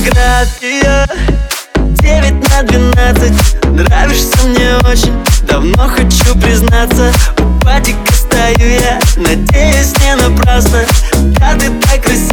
фотография 9/12. Нравишься мне очень, давно хочу признаться. У падика стою я, надеюсь, не напрасно. Да ты так красива.